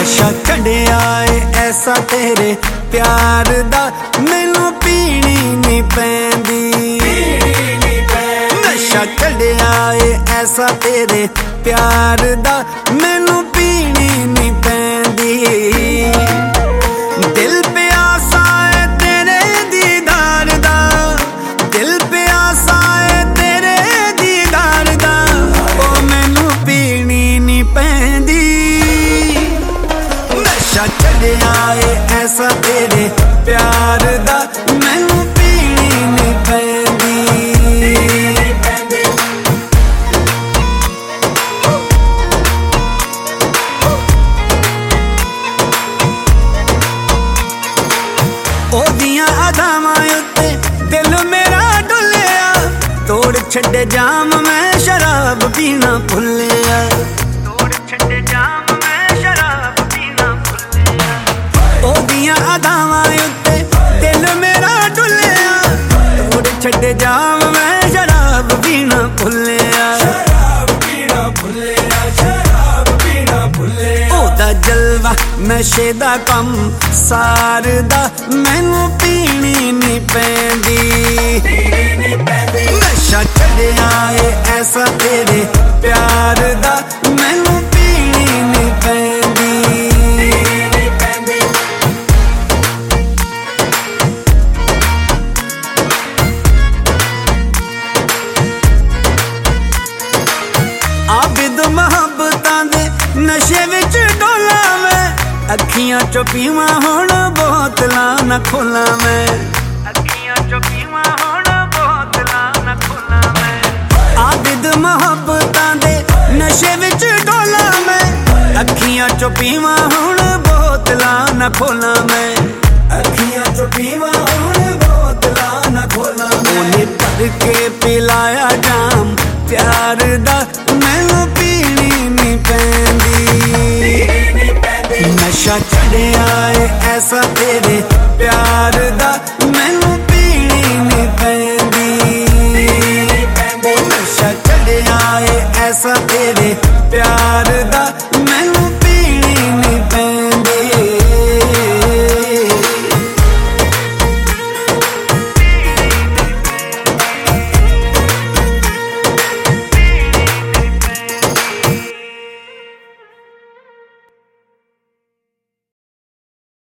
नशा चढ़िया ए ऐसा तेरे प्यार दा मैनू पीनी नहीं पैंदी। नशा चढ़िया ए ऐसा तेरे प्यार दा मैनू पीनी नहीं पैंदी। दिल प्यासा है तेरे दीदार दा, दिल प्यासा है तेरे दीदार दा, ओ मैनू पीनी नहीं पैंदी। नशा चढ़िया ए ऐसा तेरे प्यार दा मैनू पीनी नहीं पैंदी। ओदियां अदावां उत्ते दिल मेरा डुलिया, तोड़ छड्डे जाम मैं शराब पीना भुलिया। तोड़ छड्डे जाम मैं शराब पीना भुलिया। ओदियां अदावां उत्ते दिल मेरा डुलिया, तोड़ छड्डे जाम मैं शराब पीना भुलिया। शराब पीना भुलिया, शराब पीना भुलिया। ओदा जलवा नशे दा कम सारदा मैनू पीनी नहीं पैंदी। नशा चढ़िया ए ऐसा तेरे प्यार दा मैनू पीनी नहीं पैंदी। आबिद मुहब्बतां दे नशे विच डोला मैं, अखियां चो पीवां हुण बोतलां ना खोलां मैं। अखियां चो पीवां हुण बोतलां ना खोलां मैं। आबिद मुहब्बतां दे नशे विच डोला मैं, अखियां चो पीवां हुण बोतलां ना खोलां मैं। अखियां चो पीवां हुण बोतलां ना खोलां मैं। ओने भर के पिलाया जाम प्यार दा मैनू पीनी नहीं पैंदी। नशा चढ़िया ए ऐसा तेरे